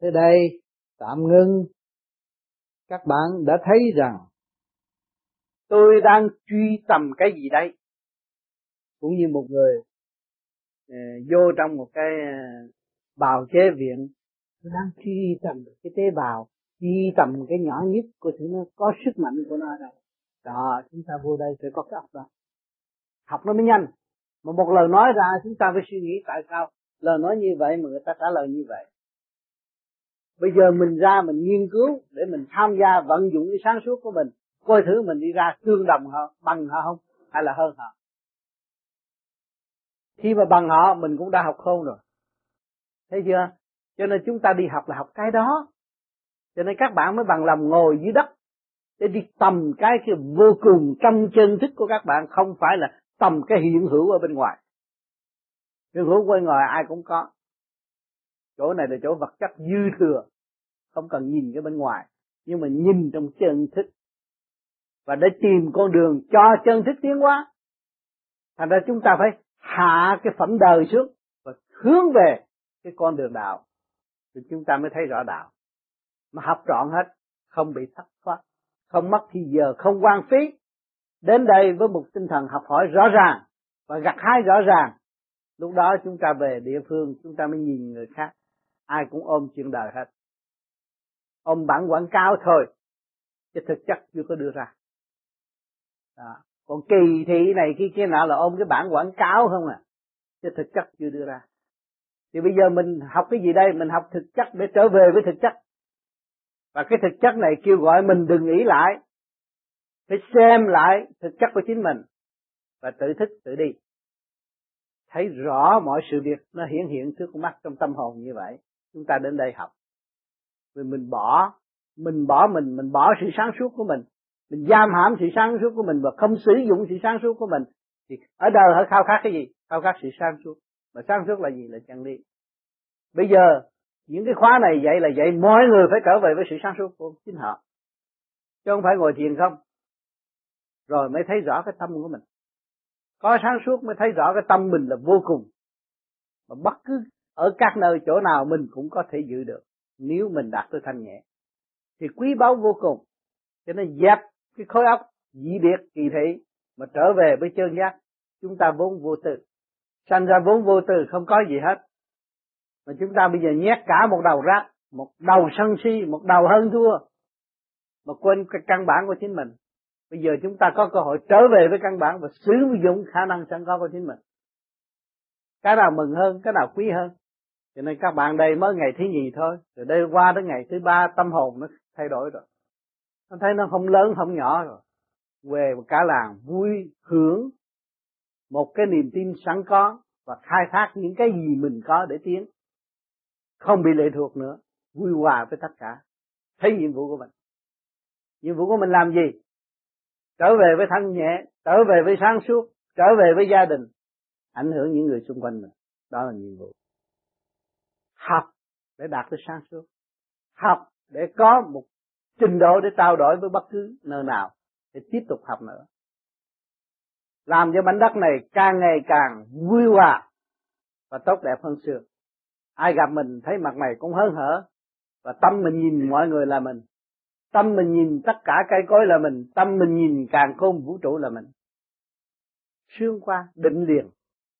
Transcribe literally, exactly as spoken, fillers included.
Tới đây tạm ngưng. Các bạn đã thấy rằng tôi đang truy tầm cái gì đây? Cũng như một người uh, vô trong một cái uh, bào chế viện, tôi đang truy tầm cái tế bào, truy tầm cái nhỏ nhất của thứ nó có sức mạnh của nó đâu. Đó, chúng ta vô đây phải có cái óc đó. Học nó mới nhanh. Mà một lời nói ra chúng ta phải suy nghĩ tại sao lời nói như vậy mà người ta trả lời như vậy. Bây giờ mình ra mình nghiên cứu để mình tham gia vận dụng cái sáng suốt của mình, coi thử mình đi ra tương đồng họ, bằng họ không, hay là hơn họ. Khi mà bằng họ mình cũng đã học khôn rồi. Thấy chưa? Cho nên chúng ta đi học là học cái đó. Cho nên các bạn mới bằng lòng ngồi dưới đất để đi tầm cái cái vô cùng trong chân thức của các bạn, không phải là tầm cái hiện hữu ở bên ngoài. Hiện hữu bên ngoài ai cũng có. Chỗ này là chỗ vật chất dư thừa, không cần nhìn cái bên ngoài, nhưng mà nhìn trong chân thức. Và để tìm con đường cho chân thức tiến hóa. Thành ra chúng ta phải hạ cái phẩm đời xuống và hướng về cái con đường đạo, thì chúng ta mới thấy rõ đạo. Mà học trọn hết, không bị thất thoát, không mất thì giờ, không hoang phí. Đến đây với một tinh thần học hỏi rõ ràng và gặt hái rõ ràng. Lúc đó chúng ta về địa phương, chúng ta mới nhìn người khác. Ai cũng ôm chuyện đời hết, ôm bản quảng cáo thôi, chứ thực chất chưa có đưa ra. Đó. Còn kỳ thị này kia kia nọ là ôm cái bản quảng cáo không à, chứ thực chất chưa đưa ra. Thì bây giờ mình học cái gì đây? Mình học thực chất để trở về với thực chất. Và cái thực chất này kêu gọi mình đừng nghĩ lại, phải xem lại thực chất của chính mình và tự thức tự đi. Thấy rõ mọi sự việc nó hiển hiện trước mắt trong tâm hồn như vậy. Chúng ta đến đây học. Vì mình bỏ, mình bỏ mình, mình bỏ sự sáng suốt của mình. Mình giam hãm sự sáng suốt của mình và không sử dụng sự sáng suốt của mình. Thì ở đời họ khao khát cái gì? Khao khát sự sáng suốt. Mà sáng suốt là gì? Là chân lý. Bây giờ, những cái khóa này dạy là dạy mọi người phải trở về với sự sáng suốt của chính họ. Chứ không phải ngồi thiền không. Rồi mới thấy rõ cái tâm của mình. Có sáng suốt mới thấy rõ cái tâm mình là vô cùng. Mà bất cứ ở các nơi chỗ nào mình cũng có thể giữ được. Nếu mình đạt tới thanh nhẹ thì quý báu vô cùng. Cho nên dẹp cái khối óc dị biệt kỳ thị mà trở về với chân giác. Chúng ta vốn vô tư, sanh ra vốn vô tư, không có gì hết. Mà chúng ta bây giờ nhét cả một đầu rác, một đầu sân si, một đầu hơn thua, mà quên cái căn bản của chính mình. Bây giờ chúng ta có cơ hội trở về với căn bản và sử dụng khả năng sẵn có của chính mình. Cái nào mừng hơn, cái nào quý hơn. Cho nên các bạn đây mới ngày thứ nhì thôi, rồi đây qua đến ngày thứ ba tâm hồn nó thay đổi rồi. Nó thấy nó không lớn không nhỏ rồi. Về cả làng vui hưởng một cái niềm tin sẵn có và khai thác những cái gì mình có để tiến. Không bị lệ thuộc nữa, vui hòa với tất cả. Thấy nhiệm vụ của mình. Nhiệm vụ của mình làm gì? Trở về với thanh nhẹ, trở về với sáng suốt, trở về với gia đình, ảnh hưởng những người xung quanh mình. Đó là nhiệm vụ. Học để đạt tới sáng suốt. Học để có một trình độ để trao đổi với bất cứ nơi nào, để tiếp tục học nữa. Làm cho mảnh đất này càng ngày càng vui hòa và tốt đẹp hơn xưa. Ai gặp mình thấy mặt mày cũng hớn hở, và tâm mình nhìn mọi người là mình. Tâm mình nhìn tất cả cây cối là mình, tâm mình nhìn càn khôn vũ trụ là mình. Sướng qua, định liền.